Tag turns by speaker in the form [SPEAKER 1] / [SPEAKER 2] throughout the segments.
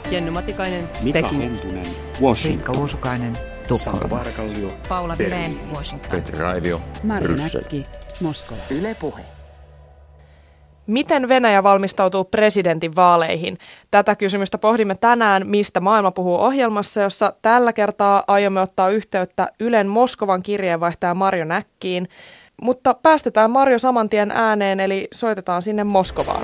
[SPEAKER 1] Jenny Matikainen,
[SPEAKER 2] Mika
[SPEAKER 1] Peking.
[SPEAKER 2] Hentunen, Washington.
[SPEAKER 3] Riikka Uusukainen, Tukholma.
[SPEAKER 4] Santa Varkallio,
[SPEAKER 5] Paula Vilén,
[SPEAKER 4] Berliini.
[SPEAKER 5] Washington.
[SPEAKER 6] Petri Raivio,
[SPEAKER 3] Mari
[SPEAKER 6] Bryssel.
[SPEAKER 3] Näkki, Moskova.
[SPEAKER 5] Yle Puhe.
[SPEAKER 7] Miten Venäjä valmistautuu presidentin vaaleihin? Tätä kysymystä pohdimme tänään Mistä maailma puhuu -ohjelmassa, jossa tällä kertaa aiomme ottaa yhteyttä Ylen Moskovan kirjeenvaihtaja Marjo Näkkiin. Mutta päästetään Marjo saman tien ääneen, eli soitetaan sinne Moskovaan.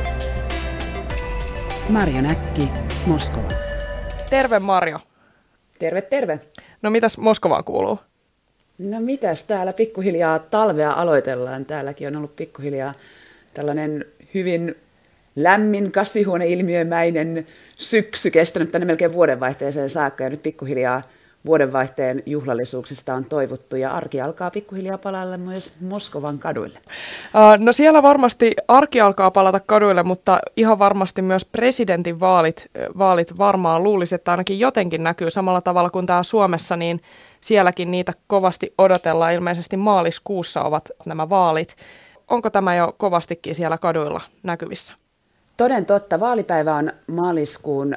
[SPEAKER 3] Marjo Näkki, Moskova.
[SPEAKER 7] Terve Marjo.
[SPEAKER 8] Terve, terve.
[SPEAKER 7] No mitäs Moskovaan kuuluu?
[SPEAKER 8] No mitäs täällä pikkuhiljaa talvea aloitellaan. Täälläkin on ollut pikkuhiljaa tällainen hyvin lämmin kasvihuoneilmiömäinen syksy kestänyt tänne melkein vuodenvaihteeseen saakka. Ja nyt pikkuhiljaa vuodenvaihteen juhlallisuuksista on toivottu ja arki alkaa pikkuhiljaa palailla myös Moskovan kaduille.
[SPEAKER 7] No siellä varmasti arki alkaa palata kaduille, mutta ihan varmasti myös presidentin vaalit varmaan luulisi, että ainakin jotenkin näkyy samalla tavalla kuin täällä Suomessa, niin sielläkin niitä kovasti odotellaan. Ilmeisesti maaliskuussa ovat nämä vaalit. Onko tämä jo kovastikin siellä kaduilla näkyvissä?
[SPEAKER 8] Toden totta, vaalipäivä on maaliskuun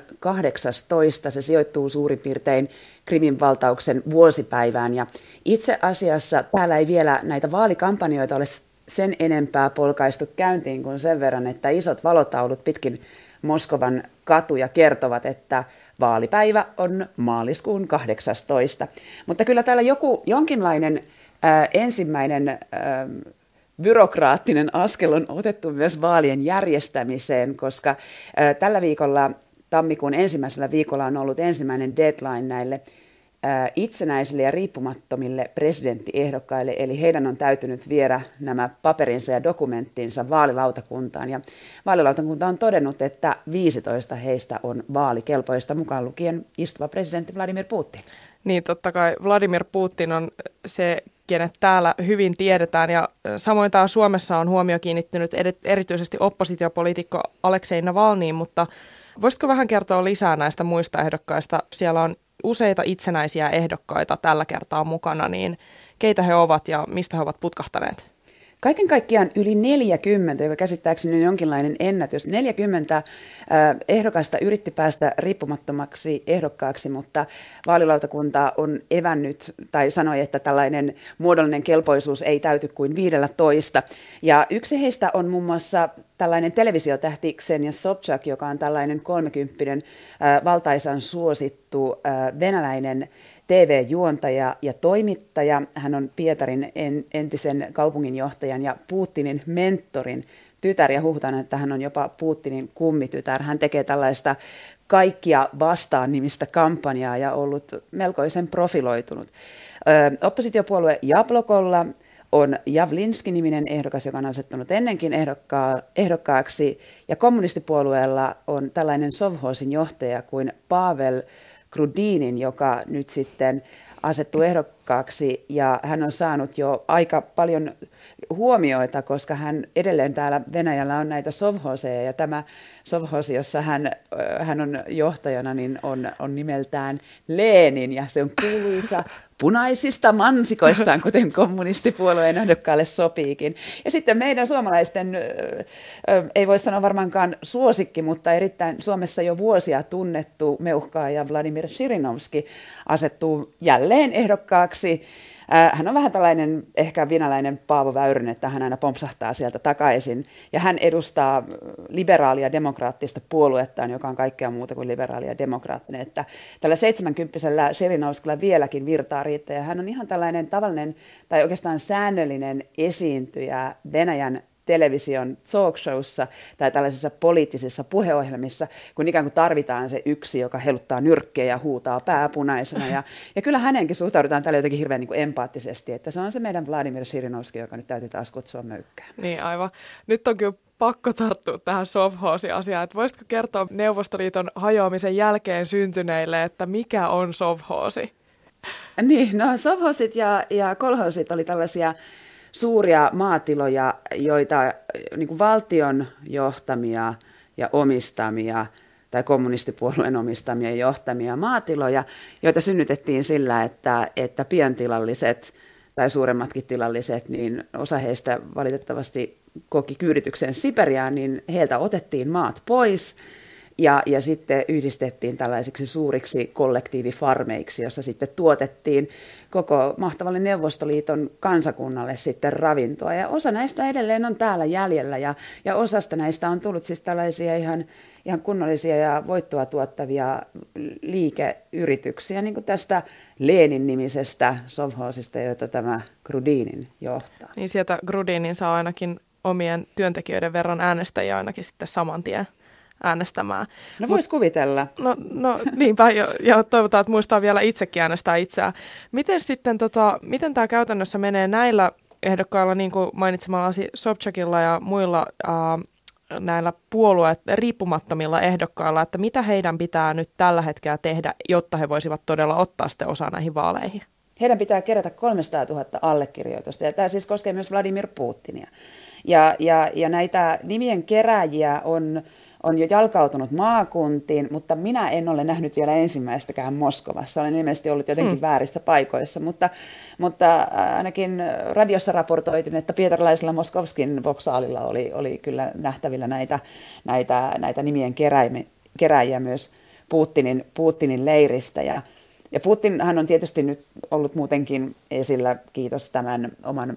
[SPEAKER 8] 18. Se sijoittuu suurin piirtein Krimin valtauksen vuosipäivään. Ja itse asiassa täällä ei vielä näitä vaalikampanjoita ole sen enempää polkaistu käyntiin kuin sen verran, että isot valotaulut pitkin Moskovan katuja kertovat, että vaalipäivä on maaliskuun 18. Mutta kyllä täällä jonkinlainen ensimmäinen byrokraattinen askel on otettu myös vaalien järjestämiseen, koska tällä viikolla, tammikuun ensimmäisellä viikolla on ollut ensimmäinen deadline näille itsenäisille ja riippumattomille presidenttiehdokkaille, eli heidän on täytynyt viedä nämä paperinsa ja dokumenttinsa vaalilautakuntaan. Ja vaalilautakunta on todennut, että 15 heistä on vaalikelpoista, mukaan lukien istuva presidentti Vladimir Putin.
[SPEAKER 7] Niin, totta kai Vladimir Putin on se, kenet täällä hyvin tiedetään, ja samoin täällä Suomessa on huomio kiinnittynyt erityisesti oppositiopoliitikko Aleksei Navalnyiin, mutta voisitko vähän kertoa lisää näistä muista ehdokkaista? Siellä on useita itsenäisiä ehdokkaita tällä kertaa mukana, niin keitä he ovat ja mistä he ovat putkahtaneet?
[SPEAKER 8] Kaiken kaikkiaan yli 40, joka käsittääkseni on jonkinlainen ennätys. 40 ehdokasta yritti päästä riippumattomaksi ehdokkaaksi, mutta vaalilautakunta on evännyt tai sanoi, että tällainen muodollinen kelpoisuus ei täyty kuin 15. Ja yksi heistä on muun muassa tällainen televisiotähti Ksenia Sobchak, joka on tällainen 30 valtaisan suosittu venäläinen TV-juontaja ja toimittaja. Hän on Pietarin entisen kaupunginjohtajan ja Putinin mentorin tytär, ja huhutaan, että hän on jopa Putinin kummitytär. Hän tekee tällaista kaikkia vastaan -nimistä kampanjaa ja ollut melkoisen profiloitunut. Oppositiopuolue Jablokolla on Javlinski-niminen ehdokas, joka on asettunut ennenkin ehdokkaaksi, ja kommunistipuolueella on tällainen sovhoosin johtaja kuin Pavel Grudinin, joka nyt sitten asettuu ehdokkaaksi, ja hän on saanut jo aika paljon huomioita, koska hän edelleen täällä Venäjällä on näitä sovhooseja, ja tämä sovhoosi, jossa hän on johtajana, niin on nimeltään Lenin, ja se on kuuluisa punaisista mansikoistaan, kuten kommunistipuolueen ehdokkaalle sopiikin. Ja sitten meidän suomalaisten, ei voi sanoa varmaankaan suosikki, mutta erittäin Suomessa jo vuosia tunnettu meuhkaaja Vladimir Žirinovski asettuu jälleen ehdokkaaksi. Hän on vähän tällainen ehkä venäläinen Paavo Väyrynen, että hän aina pompsahtaa sieltä takaisin. Ja hän edustaa liberaalia demokraattista puoluettaan, joka on kaikkea muuta kuin liberaalia ja demokraattinen. Että tällä 70-vuotiaalla Žirinovskilla vieläkin virtaa riittää. Ja hän on ihan tällainen tavallinen tai oikeastaan säännöllinen esiintyjä Venäjän television talkshowssa tai tällaisissa poliittisissa puheohjelmissa, kun ikään kuin tarvitaan se yksi, joka heluttaa nyrkkeä ja huutaa pääpunaisena. Ja kyllä hänenkin suhtaudutaan tällä jotenkin hirveän niin kuin empaattisesti, että se on se meidän Vladimir Žirinovski, joka nyt täytyy taas kutsua möykkään.
[SPEAKER 7] Niin, aivan. Nyt on kyllä pakko tarttua tähän sovhoosi-asiaan. Että voisitko kertoa Neuvostoliiton hajoamisen jälkeen syntyneille, että mikä on sovhoosi?
[SPEAKER 8] Niin, no sovhoosit ja kolhoosit oli tällaisia suuria maatiloja, joita niin kuin valtion johtamia ja omistamia tai kommunistipuolueen omistamia ja johtamia maatiloja, joita synnytettiin sillä, että pientilalliset tai suuremmatkin tilalliset, niin osa heistä valitettavasti koki kyydityksen Siperiaan, niin heiltä otettiin maat pois ja sitten yhdistettiin tällaisiksi suuriksi kollektiivifarmeiksi, jossa sitten tuotettiin koko mahtavalle Neuvostoliiton kansakunnalle sitten ravintoa. Ja osa näistä edelleen on täällä jäljellä ja osasta näistä on tullut siis tällaisia ihan kunnollisia ja voittoa tuottavia liikeyrityksiä, niin kuin tästä Lenin-nimisestä sovhoosista, jota tämä Grudinin johtaa.
[SPEAKER 7] Niin sieltä Grudinin saa ainakin omien työntekijöiden verran äänestäjiä ainakin sitten saman tien äänestämään.
[SPEAKER 8] No vois kuvitella.
[SPEAKER 7] No niinpä, ja toivotaan, että muistaa vielä itsekin äänestää itseään. Miten sitten, miten tämä käytännössä menee näillä ehdokkailla, niin kuin mainitsemallasi Sobchakilla ja muilla näillä riippumattomilla ehdokkailla, että mitä heidän pitää nyt tällä hetkellä tehdä, jotta he voisivat todella ottaa sitten osaa näihin vaaleihin?
[SPEAKER 8] Heidän pitää kerätä 300 000 allekirjoitusta, ja tämä siis koskee myös Vladimir Putinia. Ja näitä nimien kerääjiä on jo jalkautunut maakuntiin, mutta minä en ole nähnyt vielä ensimmäistäkään Moskovassa. Olen ilmeisesti ollut jotenkin väärissä paikoissa, mutta ainakin radiossa raportoitin, että pietarilaisella Moskovskin voksaalilla oli kyllä nähtävillä näitä nimien kerääjiä myös Putinin leiristä. Ja Putinhan on tietysti nyt ollut muutenkin esillä, kiitos tämän oman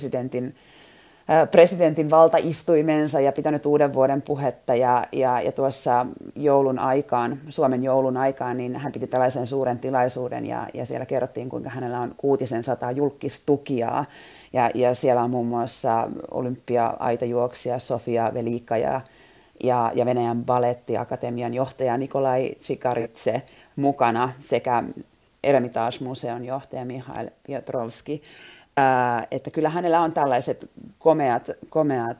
[SPEAKER 8] presidentin valtaistuimensa ja pitänyt uuden vuoden puhetta ja tuossa Suomen joulun aikaan, niin hän piti tällaisen suuren tilaisuuden ja siellä kerrottiin, kuinka hänellä on 600 julkistukijaa ja siellä on muun muassa olympia-aitajuoksija Sofia Velika ja Venäjän balettiakatemian johtaja Nikolai Chikaritse mukana sekä Eremitage-museon johtaja Mihail Piotrowski. Että kyllä hänellä on tällaiset komeat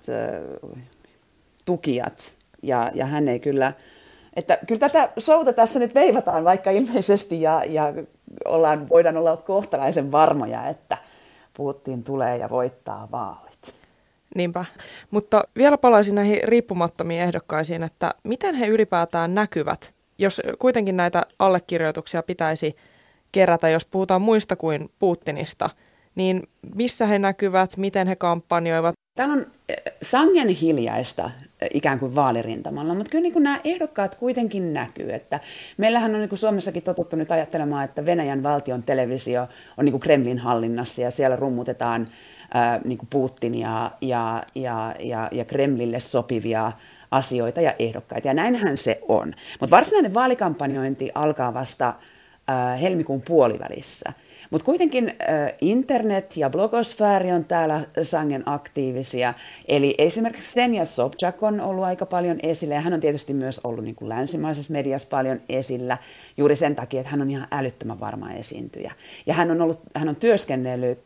[SPEAKER 8] tukijat ja hän ei kyllä, että kyllä tätä showta tässä nyt veivataan vaikka ilmeisesti ja voidaan olla kohtalaisen varmoja, että Putin tulee ja voittaa vaalit.
[SPEAKER 7] Niinpä, mutta vielä palaisin näihin riippumattomiin ehdokkaisiin, että miten he ylipäätään näkyvät, jos kuitenkin näitä allekirjoituksia pitäisi kerätä, jos puhutaan muista kuin Putinista, niin missä he näkyvät, miten he kampanjoivat?
[SPEAKER 8] Täällä on sangen hiljaista ikään kuin vaalirintamalla, mutta kyllä niin kuin nämä ehdokkaat kuitenkin näkyy. Että meillähän on niin kuin Suomessakin totuttu nyt ajattelemaan, että Venäjän valtion televisio on niin kuin Kremlin hallinnassa ja siellä rummutetaan niin kuin Putinia ja Kremlille sopivia asioita ja ehdokkaita. Ja näinhän se on. Mutta varsinainen vaalikampanjointi alkaa vasta helmikuun puolivälissä. Mutta kuitenkin internet ja blogosfääri on täällä sangen aktiivisia. Eli esimerkiksi Ksenija Sobchak on ollut aika paljon esillä ja hän on tietysti myös ollut niin kuin länsimaisessa mediassa paljon esillä juuri sen takia, että hän on ihan älyttömän varma esiintyjä. Ja hän on työskennellyt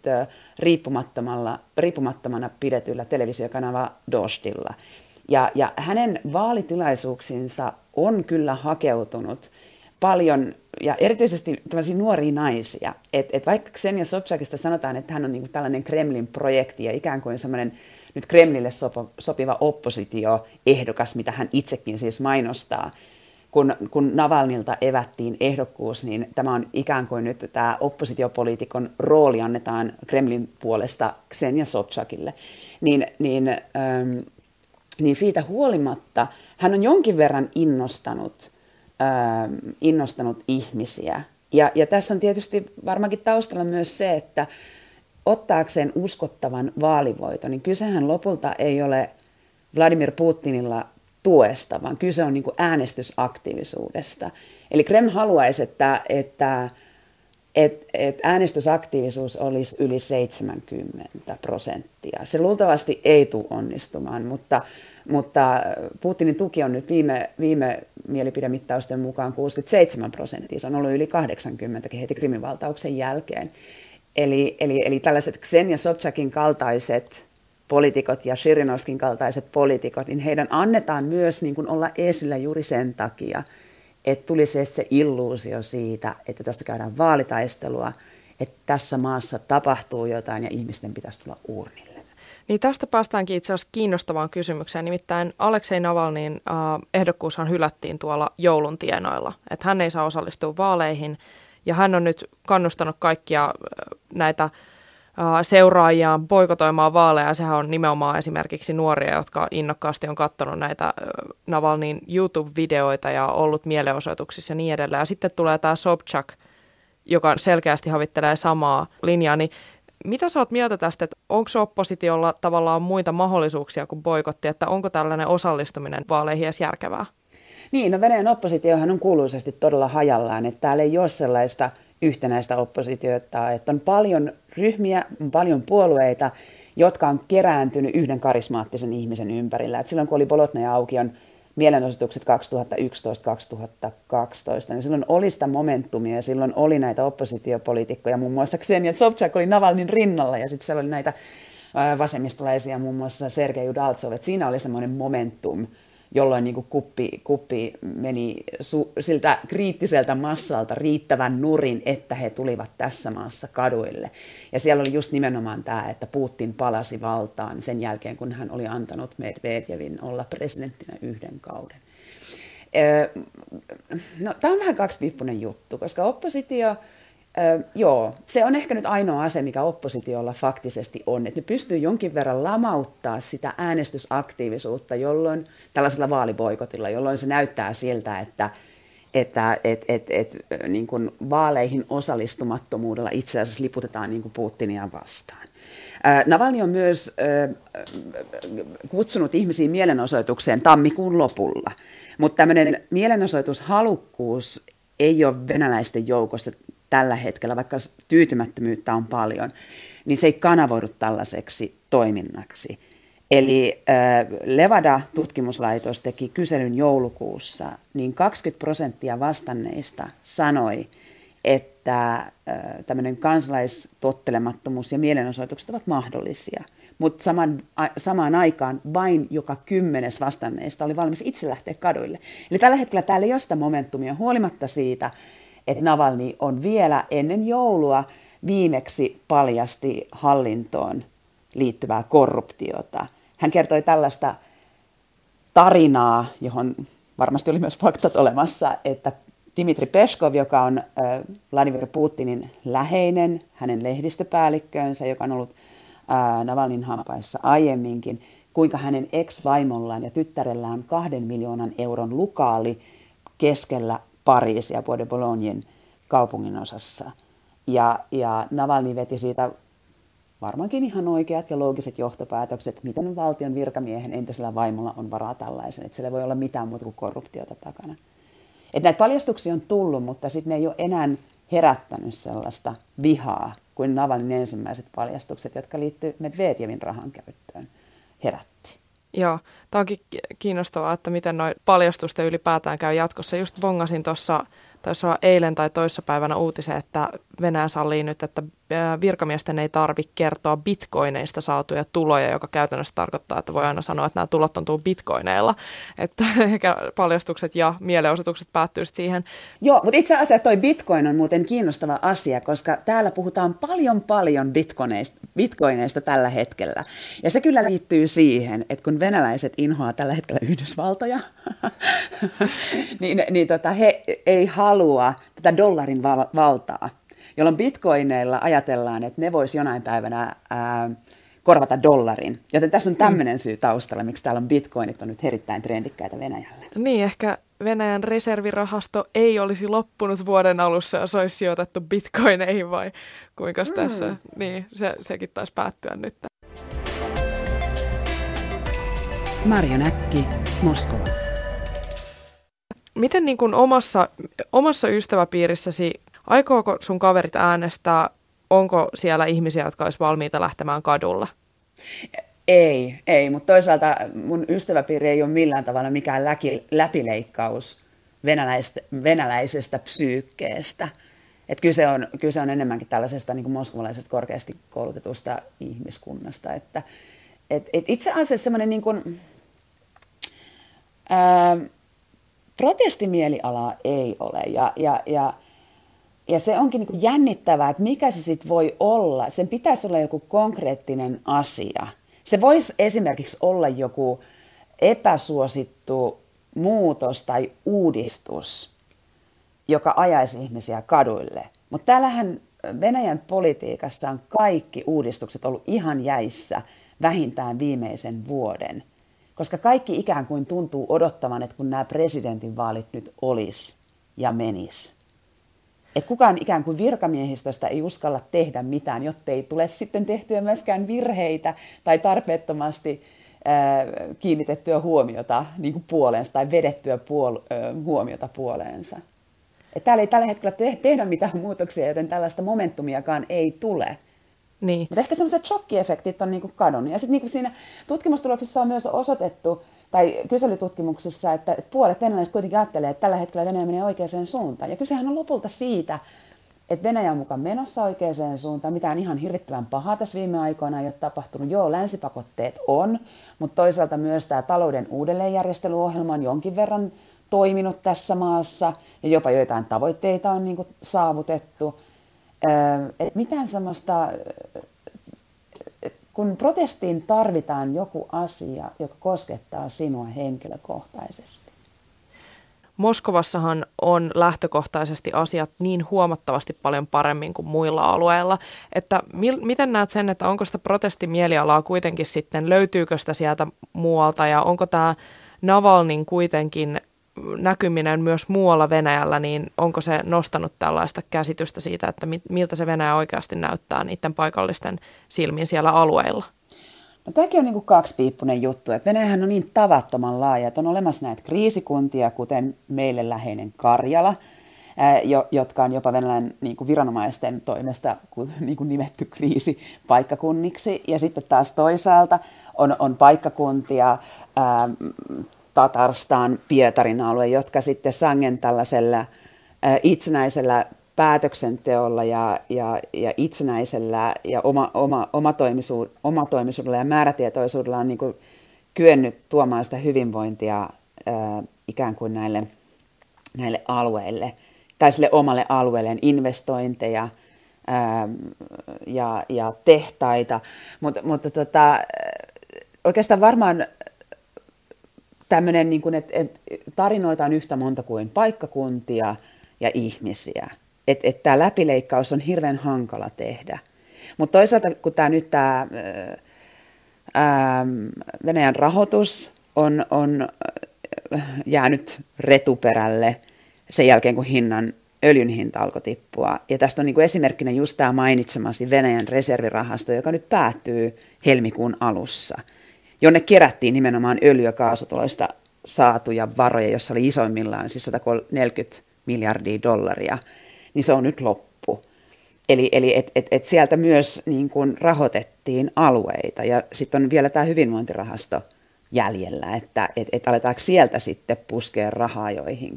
[SPEAKER 8] riippumattomana pidetyllä televisiokanava Doždilla. Ja hänen vaalitilaisuuksinsa on kyllä hakeutunut paljon, ja erityisesti tällaisia nuoria naisia. Et vaikka Ksenija Sobchakista sanotaan, että hän on niinku tällainen Kremlin projekti ja ikään kuin semmoinen nyt Kremlille sopiva oppositioehdokas, mitä hän itsekin siis mainostaa. Kun Navalnilta evättiin ehdokkuus, niin tämä on ikään kuin nyt tämä oppositiopoliitikon rooli annetaan Kremlin puolesta Ksenija Sobchakille. Niin siitä huolimatta hän on jonkin verran innostanut ihmisiä. Ja tässä on tietysti varmaankin taustalla myös se, että ottaakseen uskottavan vaalivoiton, niin kysehän lopulta ei ole Vladimir Putinilla tuesta, vaan kyse on niin kuin äänestysaktiivisuudesta. Eli Kreml haluaisi, että äänestysaktiivisuus olisi yli 70%. Se luultavasti ei tule onnistumaan, mutta Putinin tuki on nyt viime mielipidemittausten mukaan 67%. Se on ollut yli 80% heti Krimin valtauksen jälkeen. Eli tällaiset Ksenija Sobchakin kaltaiset poliitikot ja Zhirinovskin kaltaiset poliitikot, niin heidän annetaan myös niin kuin olla esillä juuri sen takia, että tulisi se illuusio siitä, että tässä käydään vaalitaistelua, että tässä maassa tapahtuu jotain ja ihmisten pitäisi tulla uurnille.
[SPEAKER 7] Niin tästä päästäänkin itse asiassa kiinnostavaan kysymykseen, nimittäin Aleksei Navalnin ehdokkuushan hylättiin tuolla joulun tienoilla, että hän ei saa osallistua vaaleihin ja hän on nyt kannustanut kaikkia näitä seuraajiaan boikotoimaan vaaleja. Sehän on nimenomaan esimerkiksi nuoria, jotka innokkaasti on katsonut näitä Navalnyin YouTube-videoita ja ollut mielenosoituksissa ja niin edelleen. Ja sitten tulee tämä Sobchak, joka selkeästi havittelee samaa linjaa. Niin mitä sä oot mieltä tästä, että onko oppositiolla tavallaan muita mahdollisuuksia kuin boikotti, että onko tällainen osallistuminen vaaleihin edes järkevää?
[SPEAKER 8] Niin, no Venäjän oppositiohan on kuuluisesti todella hajallaan, että täällä ei ole sellaista yhtenäistä oppositiota, että on paljon ryhmiä, on paljon puolueita, jotka on kerääntynyt yhden karismaattisen ihmisen ympärillä. Et silloin kun oli Bolotnaja ja Aukion mielenosoitukset 2011-2012, niin silloin oli sitä momentumia ja silloin oli näitä oppositiopoliitikkoja, muun muassa Ksenia Sobchak oli Navalnin rinnalla ja sitten siellä oli näitä vasemmistolaisia, muun muassa Sergei Udaltsov, että siinä oli semmoinen momentum, jolloin niin kuin kuppi meni siltä kriittiseltä massalta riittävän nurin, että he tulivat tässä maassa kaduille. Ja siellä oli just nimenomaan tämä, että Putin palasi valtaan sen jälkeen, kun hän oli antanut Medvedevin olla presidenttinä yhden kauden. No, tämä on vähän kaksipiippunen juttu, koska oppositio, joo, se on ehkä nyt ainoa ase, mikä oppositiolla faktisesti on, että ne pystyy jonkin verran lamauttaa sitä äänestysaktiivisuutta, jolloin tällaisella vaaliboikotilla, jolloin se näyttää siltä, että niin kuin vaaleihin osallistumattomuudella itse asiassa liputetaan niin kuin Putinia vastaan. Navalny on myös kutsunut ihmisiä mielenosoitukseen tammikuun lopulla, mutta tämmöinen mielenosoitushalukkuus ei ole venäläisten joukossa tällä hetkellä, vaikka tyytymättömyyttä on paljon, niin se ei kanavoidu tällaiseksi toiminnaksi. Eli Levada-tutkimuslaitos teki kyselyn joulukuussa, niin 20% vastanneista sanoi, että tämmöinen kansalaistottelemattomuus ja mielenosoitukset ovat mahdollisia. Mutta samaan aikaan vain joka 10 vastanneista oli valmis itse lähteä kaduille. Eli tällä hetkellä täällä ei ole sitä momentumia huolimatta siitä, että Navalny on vielä ennen joulua viimeksi paljasti hallintoon liittyvää korruptiota. Hän kertoi tällaista tarinaa, johon varmasti oli myös faktat olemassa, että Dmitri Peskov, joka on Vladimir Putinin läheinen, hänen lehdistöpäällikkönsä, joka on ollut Navalnyin hampaissa aiemminkin, kuinka hänen ex-vaimollaan ja tyttärellään 2 miljoonan euron lukaali keskellä Pariisia, Bois de Bolognen kaupunginosassa. Ja Navalny veti siitä varmaankin ihan oikeat ja loogiset johtopäätökset, miten valtion virkamiehen entisellä vaimolla on varaa tällaisen, että siellä ei voi olla mitään muuta kuin korruptiota takana. Että näitä paljastuksia on tullut, mutta sitten ne ei ole enää herättänyt sellaista vihaa kuin Navalnyn ensimmäiset paljastukset, jotka liittyvät Medvedevin rahan käyttöön, herätti.
[SPEAKER 7] Joo, tämä onkin kiinnostavaa, että miten noin paljastusten ylipäätään käy jatkossa. Just bongasin tuossa eilen tai toissapäivänä uutisen, että Venäjä sallii nyt, että virkamiesten ei tarvitse kertoa bitcoineista saatuja tuloja, joka käytännössä tarkoittaa, että voi aina sanoa, että nämä tulot on tullut bitcoineilla. Että ehkä paljastukset ja mielenosoitukset päättyy siihen.
[SPEAKER 8] Joo, mutta itse asiassa toi bitcoin on muuten kiinnostava asia, koska täällä puhutaan paljon bitcoineista tällä hetkellä. Ja se kyllä liittyy siihen, että kun venäläiset inhoaa tällä hetkellä Yhdysvaltoja, niin he ei halua tätä dollarin valtaa, jolloin bitcoineilla ajatellaan, että ne voisi jonain päivänä korvata dollarin. Joten tässä on tämmöinen syy taustalla, miksi täällä on bitcoinit on nyt erittäin trendikkäitä Venäjällä.
[SPEAKER 7] Niin, ehkä Venäjän reservirahasto ei olisi loppunut vuoden alussa, jos olisi sijoitettu bitcoineihin vai kuinka tässä? Niin, sekin taisi päättyä nyt.
[SPEAKER 3] Marja Näkki, Moskova.
[SPEAKER 7] Miten niin kuin omassa ystäväpiirissäsi, aikooko sun kaverit äänestää, onko siellä ihmisiä, jotka olisi valmiita lähtemään kadulla?
[SPEAKER 8] Ei, mutta toisaalta mun ystäväpiiri ei ole millään tavalla mikään läpileikkaus venäläisestä psyykkeestä. Et kyse on enemmänkin tällaisesta niin kuin moskovalaisesta korkeasti koulutetusta ihmiskunnasta. Että itse asiassa semmoinen niin kuin, protestimielialaa ei ole. Ja se onkin niin kuin jännittävää, että mikä se sitten voi olla. Sen pitäisi olla joku konkreettinen asia. Se voisi esimerkiksi olla joku epäsuosittu muutos tai uudistus, joka ajaisi ihmisiä kaduille. Mutta täällähän Venäjän politiikassa on kaikki uudistukset ollut ihan jäissä vähintään viimeisen vuoden, koska kaikki ikään kuin tuntuu odottavan, että kun nämä presidentinvaalit nyt olisi ja menisi. Että kukaan ikään kuin virkamiehistöstä ei uskalla tehdä mitään, jotta ei tule sitten tehtyä myöskään virheitä tai tarpeettomasti kiinnitettyä huomiota niin kuin puoleensa tai vedettyä huomiota puoleensa. Että täällä ei tällä hetkellä tehdä mitään muutoksia, joten tällaista momentumiakaan ei tule.
[SPEAKER 7] Niin.
[SPEAKER 8] Mutta ehkä sellaiset shokkiefektit on niinku kadonnut. Ja sitten niinku siinä tutkimustuloksissa on myös osoitettu, tai kyselytutkimuksissa, että puolet venäläiset kuitenkin ajattelee, että tällä hetkellä Venäjä menee oikeaan suuntaan. Ja kysehän on lopulta siitä, että Venäjä on mukaan menossa oikeaan suuntaan. Mitään ihan hirvittävän pahaa tässä viime aikoina ei ole tapahtunut. Joo, länsipakotteet on, mutta toisaalta myös tämä talouden uudelleenjärjestelyohjelma on jonkin verran toiminut tässä maassa. Ja jopa joitain tavoitteita on niinku saavutettu. Et mitään semmoista, kun protestiin tarvitaan joku asia, joka koskettaa sinua henkilökohtaisesti.
[SPEAKER 7] Moskovassahan on lähtökohtaisesti asiat niin huomattavasti paljon paremmin kuin muilla alueilla, että miten näet sen, että onko sitä protestimielialaa kuitenkin sitten, löytyykö sitä sieltä muualta ja onko tämä Navalnin kuitenkin näkyminen myös muualla Venäjällä, niin onko se nostanut tällaista käsitystä siitä, että miltä se Venäjä oikeasti näyttää niiden paikallisten silmin siellä alueilla?
[SPEAKER 8] No, tämäkin on niin kuin kaksipiippunen juttu, että Venäjähän on niin tavattoman laaja, että on olemassa näitä kriisikuntia, kuten meille läheinen Karjala, jotka on jopa Venäjän niin kuin viranomaisten toimesta niin kuin nimetty kriisipaikkakunniksi. Ja sitten taas toisaalta on paikkakuntia, Tatarstan, Pietarin alue, jotka sitten sangen tällaisella itsenäisellä päätöksenteolla ja itsenäisellä ja omatoimisuudella ja määrätietoisuudella on niin kuin kyennyt tuomaan sitä hyvinvointia ikään kuin näille alueille tai sille omalle alueelleen investointeja ja tehtaita, mutta oikeastaan varmaan tämmöinen, niin kuin, että tarinoita on yhtä monta kuin paikkakuntia ja ihmisiä. Että tämä läpileikkaus on hirveän hankala tehdä. Mutta toisaalta, kun tämä Venäjän rahoitus on jäänyt retuperälle sen jälkeen, kun öljyn hinta alkoi tippua. Ja tästä on niin kuin esimerkkinä just tämä mainitsemasi Venäjän reservirahasto, joka nyt päättyy helmikuun alussa, jonne kerättiin nimenomaan öljy- ja kaasutuloista saatuja varoja, jossa oli isoimmillaan siis 140 miljardia dollaria, niin se on nyt loppu. Eli et sieltä myös niin kuin rahoitettiin alueita, ja sitten on vielä tämä hyvinvointirahasto jäljellä, että aletaanko sieltä sitten puskea rahaa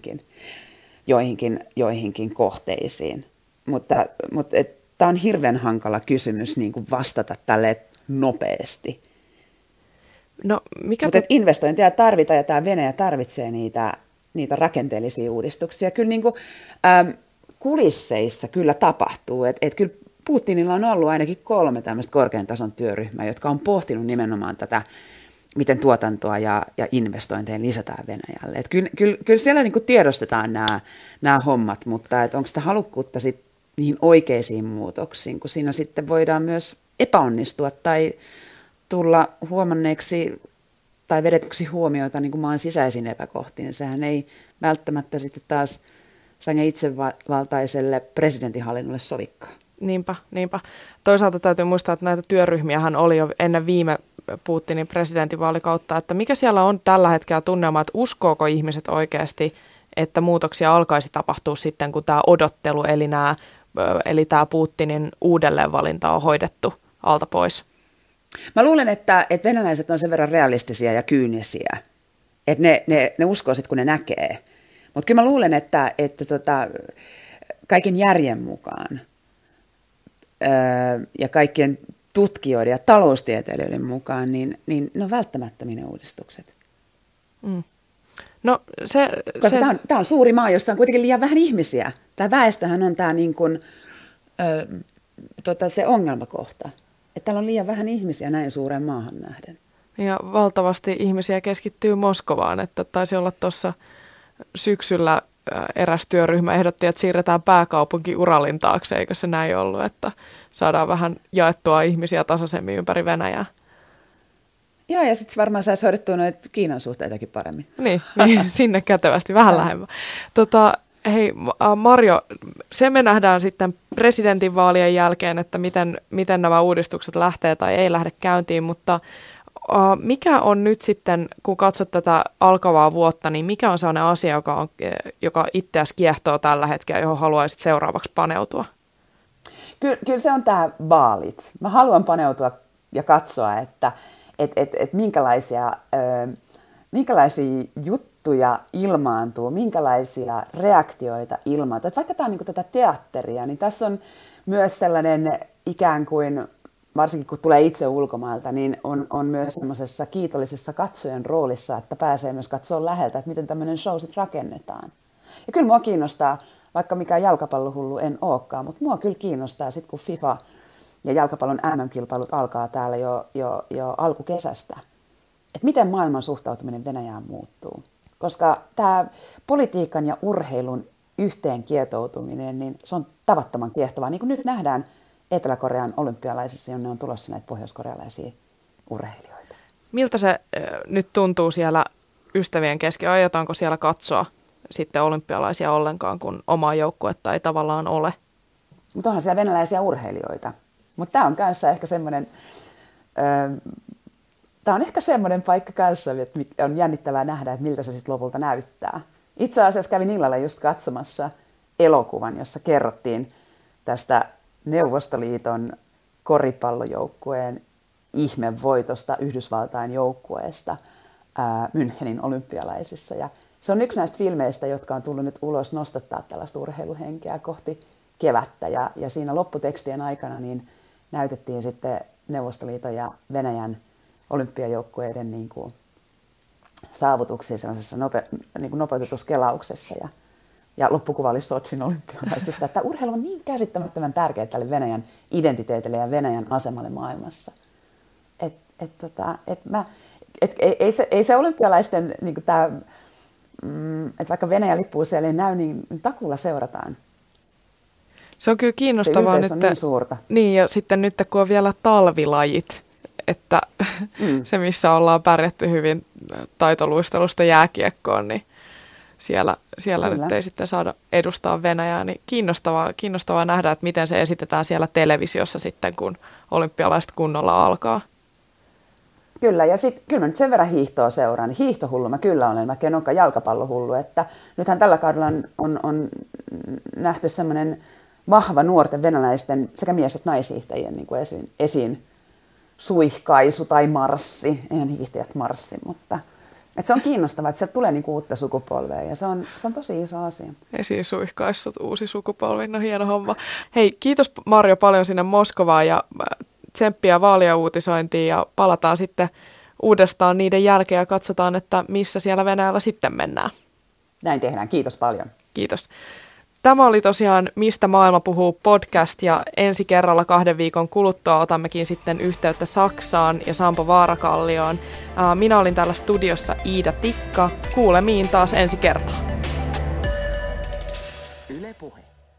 [SPEAKER 8] joihinkin kohteisiin. Mutta tämä on hirveän hankala kysymys niin kuin vastata tälle nopeasti.
[SPEAKER 7] No,
[SPEAKER 8] mutta investointeja tarvitaan, ja tämä Venäjä tarvitsee niitä rakenteellisia uudistuksia. Kyllä niin kuin, kulisseissa kyllä tapahtuu. Et kyllä Putinilla on ollut ainakin 3 tämmöistä korkean tason työryhmää, jotka on pohtinut nimenomaan tätä, miten tuotantoa ja investointeja lisätään Venäjälle. Et kyllä siellä niin kuin tiedostetaan nämä hommat, mutta onko sitä halukkuutta sit niihin oikeisiin muutoksiin, kun siinä sitten voidaan myös epäonnistua tai tulla huomanneeksi tai vedetyksi huomioita niin kuin maan sisäisiin epäkohtiin. Sehän ei välttämättä sitten taas sangen itsevaltaiselle presidentinhallinnolle sovikkaan.
[SPEAKER 7] Niinpä. Toisaalta täytyy muistaa, että näitä työryhmiähän oli jo ennen viime Putinin presidentinvaalikautta, että mikä siellä on tällä hetkellä tunnelma, että uskooko ihmiset oikeasti, että muutoksia alkaisi tapahtua sitten, kun tämä odottelu, eli tämä Putinin uudelleenvalinta on hoidettu alta pois?
[SPEAKER 8] Mä luulen, että venäläiset on sen verran realistisia ja kyynisiä, että ne uskoo sitten, kun ne näkee. Mutta kyllä mä luulen, että kaiken järjen mukaan ja kaikkien tutkijoiden ja taloustieteilijöiden mukaan, niin ne on välttämättömiä ne uudistukset.
[SPEAKER 7] Mm. No,
[SPEAKER 8] tämä on suuri maa, jossa on kuitenkin liian vähän ihmisiä. Tämä väestöhän on tämä niin kuin, se ongelmakohta. Että täällä on liian vähän ihmisiä näin suureen maahan nähden.
[SPEAKER 7] Ja valtavasti ihmisiä keskittyy Moskovaan, että taisi olla tuossa syksyllä eräs työryhmä ehdotti, että siirretään pääkaupunki Uralin taakse, eikö se näin ollut, että saadaan vähän jaettua ihmisiä tasaisemmin ympäri Venäjää.
[SPEAKER 8] Joo, ja sitten varmaan saisi hoidettua noita Kiinan suhteitakin paremmin.
[SPEAKER 7] Niin sinne kätevästi, vähän lähemmän. Hei Marjo, se me nähdään sitten presidentinvaalien jälkeen, että miten nämä uudistukset lähtee tai ei lähde käyntiin, mutta mikä on nyt sitten, kun katsot tätä alkavaa vuotta, niin mikä on sellainen asia, joka itseäsi kiehtoo tällä hetkellä, johon haluaisit seuraavaksi paneutua?
[SPEAKER 8] Kyllä se on tämä vaalit. Mä haluan paneutua ja katsoa, että minkälaisia juttuja ilmaantuu, minkälaisia reaktioita ilmaantuu. Että vaikka tämä on niin tätä teatteria, niin tässä on myös sellainen ikään kuin, varsinkin kun tulee itse ulkomailta, niin on myös semmoisessa kiitollisessa katsojan roolissa, että pääsee myös katsoa läheltä, että miten tämmöinen show sitten rakennetaan. Ja kyllä mua kiinnostaa, vaikka mikään jalkapallohullu en olekaan, mutta mua kyllä kiinnostaa sitten, kun FIFA ja jalkapallon MM-kilpailut alkaa täällä jo alkukesästä, että miten maailman suhtautuminen Venäjään muuttuu. Koska tämä politiikan ja urheilun yhteen kietoutuminen, niin se on tavattoman kiehtovaa. Niin kuin nyt nähdään Etelä-Korean olympialaisissa, jonne on tulossa näitä pohjois-korealaisia urheilijoita.
[SPEAKER 7] Miltä se nyt tuntuu siellä ystävien kesken? Aiotaanko siellä katsoa sitten olympialaisia ollenkaan, kun omaa joukkuetta ei tavallaan ole?
[SPEAKER 8] Mutta onhan siellä venäläisiä urheilijoita. Mutta tämä on kanssa ehkä semmoinen... Tämä on ehkä semmoinen paikka kanssa, että on jännittävää nähdä, että miltä se sitten lopulta näyttää. Itse asiassa kävin illalla just katsomassa elokuvan, jossa kerrottiin tästä Neuvostoliiton koripallojoukkueen ihmevoitosta Yhdysvaltain joukkueesta Münchenin olympialaisissa. Ja se on yksi näistä filmeistä, jotka on tullut nyt ulos nostattaa tällaista urheiluhenkeä kohti kevättä. Ja siinä lopputekstien aikana niin näytettiin sitten Neuvostoliiton ja Venäjän olympiajoukkueiden niin kuin saavutuksia sellaisessa niin kuin nopeutetussa kelauksessa. Ja loppukuva oli Sotsin olympialaisista. Että urheilu on niin käsittämättömän tärkeä tälle Venäjän identiteetille ja Venäjän asemalle maailmassa. Ei se olympialaisten, niin kuin tämä, että vaikka Venäjän lippu siellä ei näy, niin takuulla seurataan.
[SPEAKER 7] Se on kyllä kiinnostavaa nyt.
[SPEAKER 8] Se on niin suurta.
[SPEAKER 7] Niin, ja sitten nyt kun on vielä talvilajit, että se missä ollaan pärjätty hyvin taitoluistelusta jääkiekkoon, niin siellä nyt ei sitten saada edustaa Venäjää, niin kiinnostavaa nähdä, että miten se esitetään siellä televisiossa sitten, kun olympialaiset kunnolla alkaa.
[SPEAKER 8] Kyllä, ja sitten kyllä mä nyt sen verran hiihtoa seuraan, niin hiihtohullu mä kyllä olen, mä en olekaan jalkapallohullu, että nythän tällä kaudella on nähty semmoinen vahva nuorten venäläisten sekä mies- että naishiihtäjien niin kuin esiin suihkaisu tai marssi, eihän hiihtäjät marssi, mutta että se on kiinnostavaa, että sieltä tulee niinku uutta sukupolvea ja se on tosi iso asia.
[SPEAKER 7] Esiin suihkaissut uusi sukupolvi, no hieno homma. Hei, kiitos Marjo paljon sinne Moskovaan ja tsemppiä vaaliauutisointiin ja palataan sitten uudestaan niiden jälkeen ja katsotaan, että missä siellä Venäjällä sitten mennään.
[SPEAKER 8] Näin tehdään, kiitos paljon.
[SPEAKER 7] Kiitos. Tämä oli tosiaan Mistä maailma puhuu podcast ja ensi kerralla 2 viikon kuluttua otammekin sitten yhteyttä Saksaan ja Sampo Vaarakallioon. Minä olin täällä studiossa Iida Tikka. Kuulemiin taas ensi kertaa.